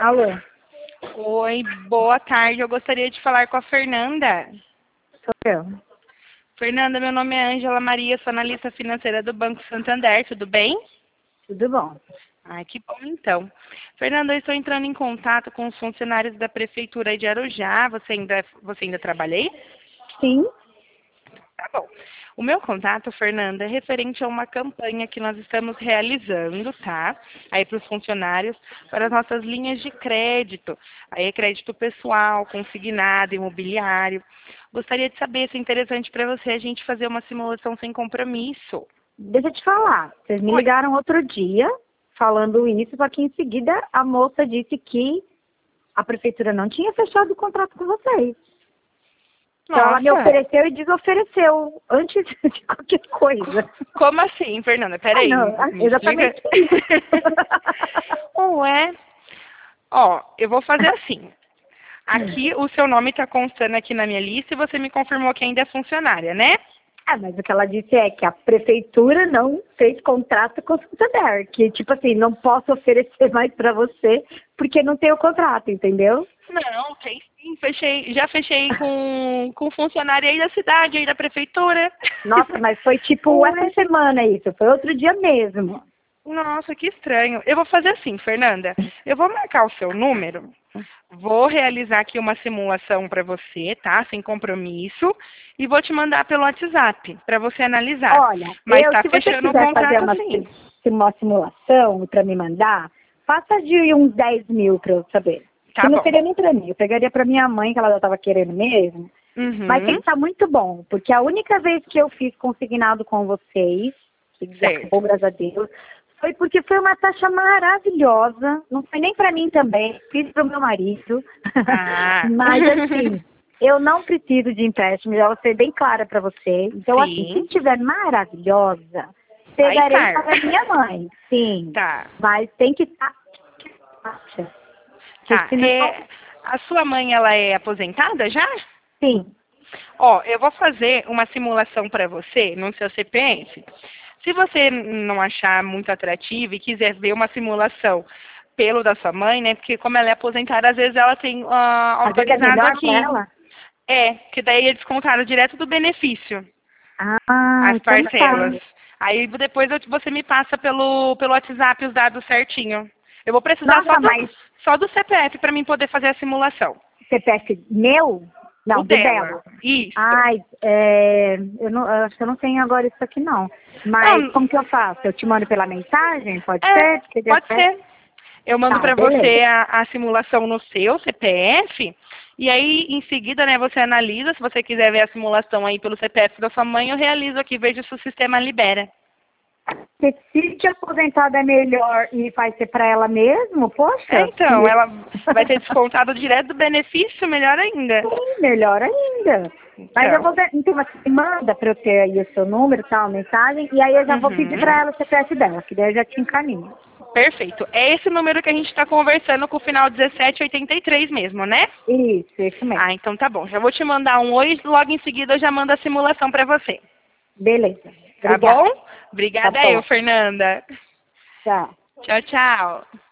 Alô, Oi, boa tarde. Eu gostaria de falar com a Fernanda. sou eu. Fernanda, meu nome é Ângela Maria, sou analista financeira do Banco Santander, tudo bem? Tudo bom? Ai, que bom então. Fernanda, eu estou entrando em contato com os funcionários da Prefeitura de Arujá. Você ainda trabalha aí? Sim. Tá bom. O meu contato, Fernanda, é referente a uma campanha que nós estamos realizando, tá? Aí para os funcionários, para as nossas linhas de crédito. Aí é crédito pessoal, consignado, imobiliário. Gostaria de saber se é interessante para você a gente fazer uma simulação sem compromisso. Deixa eu te falar. Vocês me Oi. ligaram outro dia falando isso, só que em seguida a moça disse que a prefeitura não tinha fechado o contrato com vocês. Então ela me Nossa, ofereceu e desofereceu antes de qualquer coisa. como assim, Fernanda? Ah, Peraí, não, me explica. exatamente isso. Ué, ó, eu vou fazer assim. Aqui o seu nome está constando aqui na minha lista e você me confirmou que ainda é funcionária, né? Ah, mas o que ela disse é que a prefeitura não fez contrato com o Santander, que tipo assim, não posso oferecer mais para você porque não tem o contrato, entendeu? Não, tem sim, já fechei com funcionário aí da cidade, aí da prefeitura. Nossa, mas foi tipo essa Ué, semana isso, foi outro dia mesmo. nossa, que estranho. Eu vou fazer assim, Fernanda. Eu vou marcar o seu número, vou realizar aqui uma simulação para você, tá? Sem compromisso, e vou te mandar pelo WhatsApp para você analisar. Olha, Mas tá se você fechando o quiser fazer contrato sim. uma simulação para me mandar, faça de uns 10 mil para eu saber. Que Tá não bom. seria nem para mim, eu pegaria para minha mãe, que ela já estava querendo mesmo. Mas tem que Uhum, estar muito bom, porque a única vez que eu fiz consignado com vocês, que acabou, certo. graças a Deus, foi porque foi uma taxa maravilhosa. Não foi nem para mim também, fiz para o meu marido. Ah, Mas assim, eu não preciso de empréstimo, já vou ser bem clara para você. Então, assim, se sim. estiver maravilhosa, Aí pegarei tá. para minha mãe, sim. Tá. Mas tem que estar. Porque Tá. senão, É, a sua mãe, ela é aposentada já? sim. Ó, eu vou fazer uma simulação para você no seu CPF. Se você não achar muito atrativo e quiser ver uma simulação pelo da sua mãe, né? Porque como ela é aposentada, às vezes ela tem Às vezes é autorizado melhor para aqui. ela. É, que daí é descontado direto do benefício, Ah, as então tá. parcelas. Aí depois você me passa pelo WhatsApp os dados certinho. Eu vou precisar Nossa, mas só do CPF para mim poder fazer a simulação. CPF meu? O Não, do dela. dela. Isso. Ai, eu acho que eu não tenho agora isso aqui não. Mas Não, como que eu faço? Eu te mando pela mensagem? Pode é, ser? pode PDF? ser. Eu mando Tá, para beleza. você a simulação no seu CPF e aí em seguida, né, você analisa. Se você quiser ver a simulação aí pelo CPF da sua mãe, eu realizo aqui, vejo se o sistema libera. Porque se te aposentada é melhor e vai ser para ela mesmo, É, poxa. então, ela vai ter descontado direto do benefício, melhor ainda. Sim, melhor ainda. Mas eu Então, vou ver, então você manda para eu ter aí o seu número, tal, a mensagem, e aí eu já vou pedir uhum, para ela o CPF dela, que daí eu já te encaminho. perfeito. É esse número que a gente está conversando com o final 1783 mesmo, né? Isso mesmo. Ah, então tá bom. Já vou te mandar um oi, logo em seguida eu já mando a simulação para você. Beleza. Tá Obrigada. bom? Tá Obrigada eu, bom. Fernanda. Tchau. Tchau, tchau.